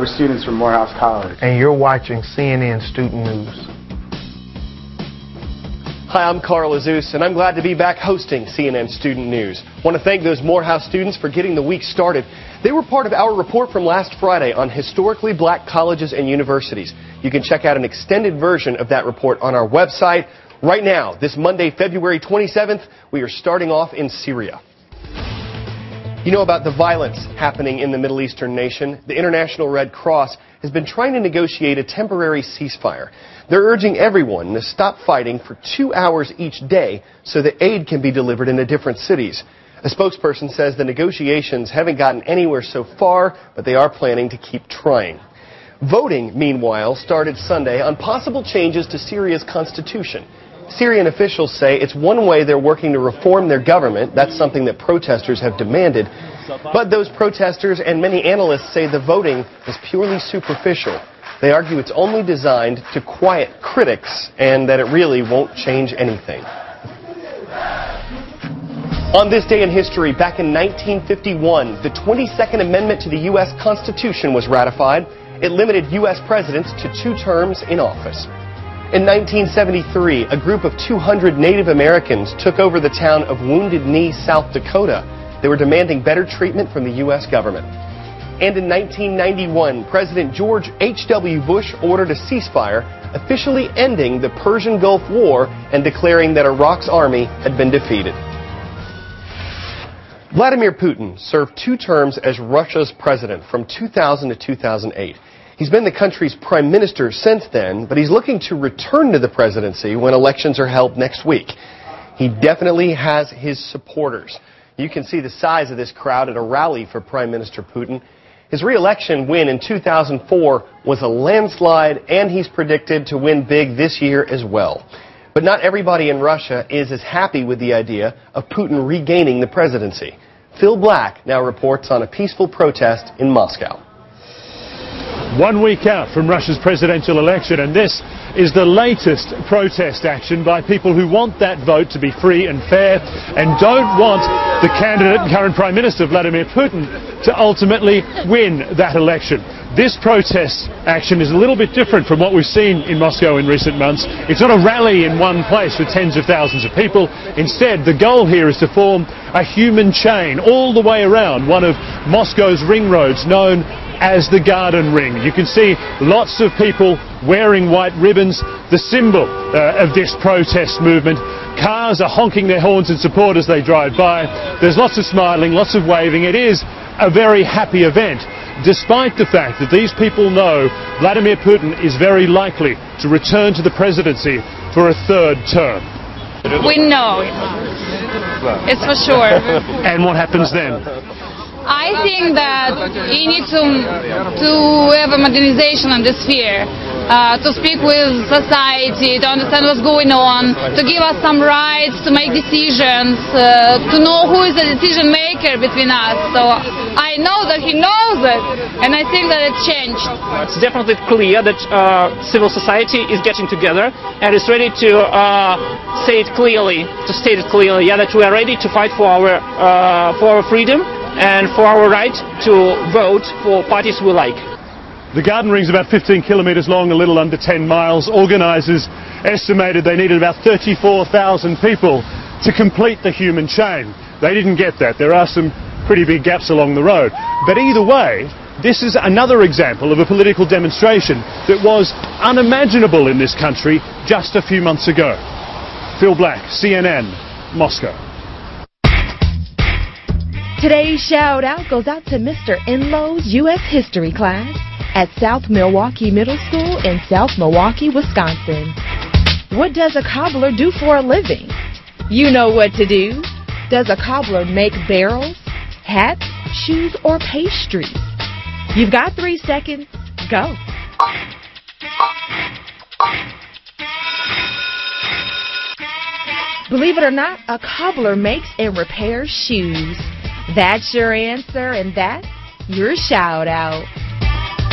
We're students from Morehouse College. And you're watching CNN Student News. Hi, I'm Carl Azus, and I'm glad to be back hosting CNN Student News. I want to thank those Morehouse students for getting the week started. They were part of our report from last Friday on historically black colleges and universities. You can check out an extended version of that report on our website. Right now, this Monday, February 27th, we are starting off in Syria. You know about the violence happening in the Middle Eastern nation. The International Red Cross has been trying to negotiate a temporary ceasefire. They're urging everyone to stop fighting for 2 hours each day so that aid can be delivered into different cities. A spokesperson says the negotiations haven't gotten anywhere so far, but they are planning to keep trying. Voting, meanwhile, started Sunday on possible changes to Syria's constitution. Syrian officials say it's one way they're working to reform their government. That's something that protesters have demanded. But those protesters and many analysts say the voting is purely superficial. They argue it's only designed to quiet critics and that it really won't change anything. On this day in history, back in 1951, the 22nd Amendment to the U.S. Constitution was ratified. It limited U.S. presidents to 2 terms in office. In 1973, a group of 200 Native Americans took over the town of Wounded Knee, South Dakota. They were demanding better treatment from the U.S. government. And in 1991, President George H.W. Bush ordered a ceasefire, officially ending the Persian Gulf War and declaring that Iraq's army had been defeated. Vladimir Putin served 2 terms as Russia's president from 2000 to 2008. He's been the country's prime minister since then, but he's looking to return to the presidency when elections are held next week. He definitely has his supporters. You can see the size of this crowd at a rally for Prime Minister Putin. His re-election win in 2004 was a landslide, and he's predicted to win big this year as well. But not everybody in Russia is as happy with the idea of Putin regaining the presidency. Phil Black now reports on a peaceful protest in Moscow. 1 week out from Russia's presidential election, and this is the latest protest action by people who want that vote to be free and fair and don't want the candidate and current Prime Minister Vladimir Putin to ultimately win that election. This protest action is a little bit different from what we've seen in Moscow in recent months. It's not a rally in one place with tens of thousands of people. Instead, the goal here is to form a human chain all the way around one of Moscow's ring roads known as the Garden Ring. You can see lots of people wearing white ribbons, the symbol of this protest movement. Cars are honking their horns in support as they drive by. There's lots of smiling, lots of waving. It is a very happy event, despite the fact that these people know Vladimir Putin is very likely to return to the presidency for a 3rd term. We know. It's for sure. And what happens then? I think that you need to have a modernization in this sphere, to speak with society, to understand what's going on, to give us some rights, to make decisions, to know who is the decision maker between us. So I know that he knows it, and I think that it's changed. It's definitely clear that civil society is getting together and is ready to state it clearly, that we are ready to fight for our freedom and for our right to vote for parties we like. The Garden Ring's about 15 kilometres long, a little under 10 miles. Organisers estimated they needed about 34,000 people to complete the human chain. They didn't get that. There are some pretty big gaps along the road. But either way, this is another example of a political demonstration that was unimaginable in this country just a few months ago. Phil Black, CNN, Moscow. Today's shout out goes out to Mr. Enlow's U.S. History class at South Milwaukee Middle School in South Milwaukee, Wisconsin. What does a cobbler do for a living? You know what to do. Does a cobbler make barrels, hats, shoes, or pastries? You've got 3 seconds. Go. Believe it or not, a cobbler makes and repairs shoes. That's your answer, and that's your shout out.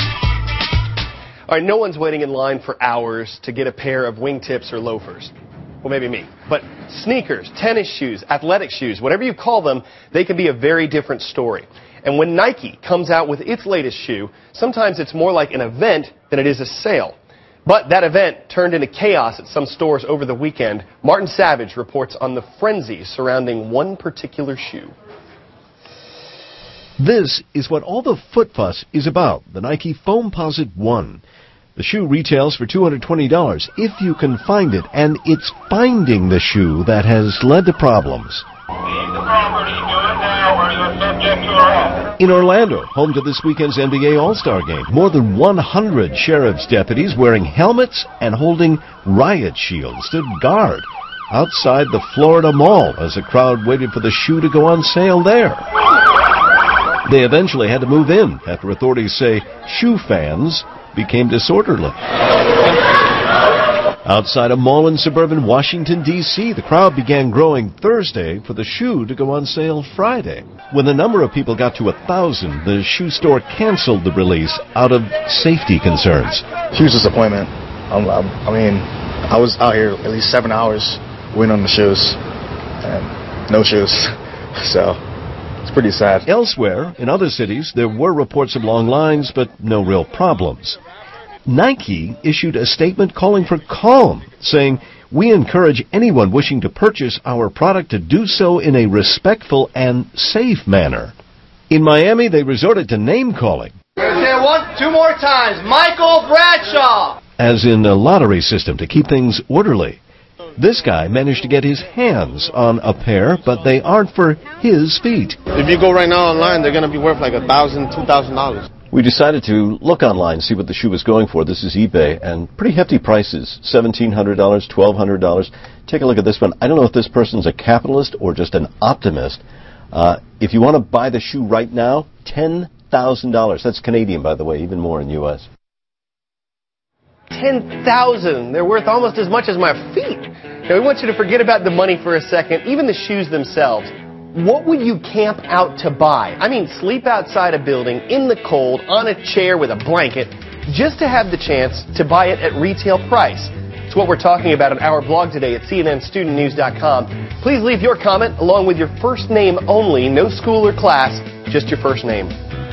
All right, no one's waiting in line for hours to get a pair of wingtips or loafers. well, maybe me, but sneakers, tennis shoes, athletic shoes, whatever you call them, they can be a very different story. And when Nike comes out with its latest shoe, sometimes it's more like an event than it is a sale. But that event turned into chaos at some stores over the weekend. Martin Savage reports on the frenzy surrounding one particular shoe. This is what all the foot fuss is about, the Nike Foamposite 1. The shoe retails for $220 if you can find it, and it's finding the shoe that has led to problems. In Orlando, home to this weekend's NBA All-Star Game, more than 100 sheriff's deputies wearing helmets and holding riot shields stood guard outside the Florida Mall as the crowd waited for the shoe to go on sale there. They eventually had to move in after authorities say shoe fans became disorderly. Outside a mall in suburban Washington, D.C., the crowd began growing Thursday for the shoe to go on sale Friday. When the number of people got to 1,000, the shoe store canceled the release out of safety concerns. Huge disappointment. I was out here at least 7 hours waiting on the shoes, and no shoes. So it's pretty sad. Elsewhere, in other cities, there were reports of long lines, but no real problems. Nike issued a statement calling for calm, saying, "We encourage anyone wishing to purchase our product to do so in a respectful and safe manner." In Miami, they resorted to name-calling. Two more times, Michael Bradshaw! As in a lottery system to keep things orderly. This guy managed to get his hands on a pair, but they aren't for his feet. If you go right now online, they're going to be worth like $1,000, $2,000. We decided to look online, see what the shoe was going for. This is eBay, and pretty hefty prices, $1,700, $1,200. Take a look at this one. I don't know if this person's a capitalist or just an optimist. If you want to buy the shoe right now, $10,000. That's Canadian, by the way, even more in U.S. $10,000. They're worth almost as much as my feet. Now, we want you to forget about the money for a second, even the shoes themselves. What would you camp out to buy? I mean, sleep outside a building, in the cold, on a chair with a blanket, just to have the chance to buy it at retail price. It's what we're talking about on our blog today at cnnstudentnews.com. Please leave your comment along with your first name only, no school or class, just your first name.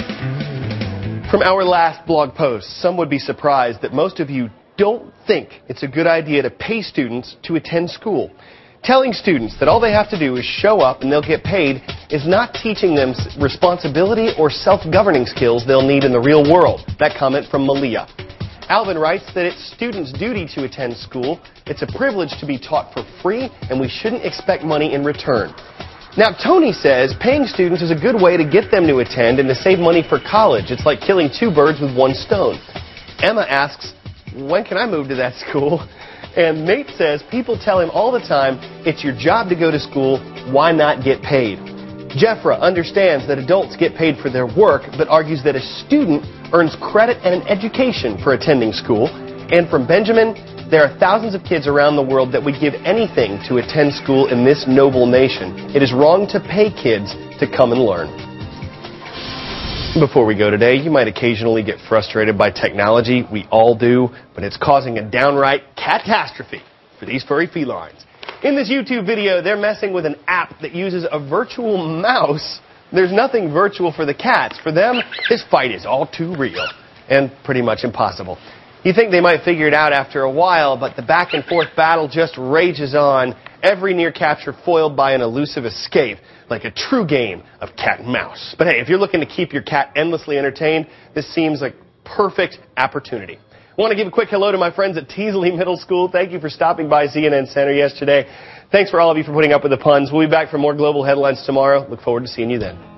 From our last blog post, some would be surprised that most of you don't think it's a good idea to pay students to attend school. Telling students that all they have to do is show up and they'll get paid is not teaching them responsibility or self-governing skills they'll need in the real world. That comment from Malia. Alvin writes that it's students' duty to attend school. It's a privilege to be taught for free, and we shouldn't expect money in return. Now, Tony says paying students is a good way to get them to attend and to save money for college. It's like killing two birds with one stone. Emma asks, when can I move to that school? And Nate says people tell him all the time, it's your job to go to school, why not get paid? Jeffra understands that adults get paid for their work, but argues that a student earns credit and an education for attending school. And from Benjamin, there are thousands of kids around the world that would give anything to attend school in this noble nation. It is wrong to pay kids to come and learn. Before we go today, you might occasionally get frustrated by technology. We all do, but it's causing a downright catastrophe for these furry felines. In this YouTube video, they're messing with an app that uses a virtual mouse. There's nothing virtual for the cats. For them, this fight is all too real and pretty much impossible. You think they might figure it out after a while, but the back and forth battle just rages on, every near capture foiled by an elusive escape, like a true game of cat and mouse. But hey, if you're looking to keep your cat endlessly entertained, this seems like perfect opportunity. I want to give a quick hello to my friends at Teasley Middle School. Thank you for stopping by CNN Center yesterday. Thanks for all of you for putting up with the puns. We'll be back for more global headlines tomorrow. Look forward to seeing you then.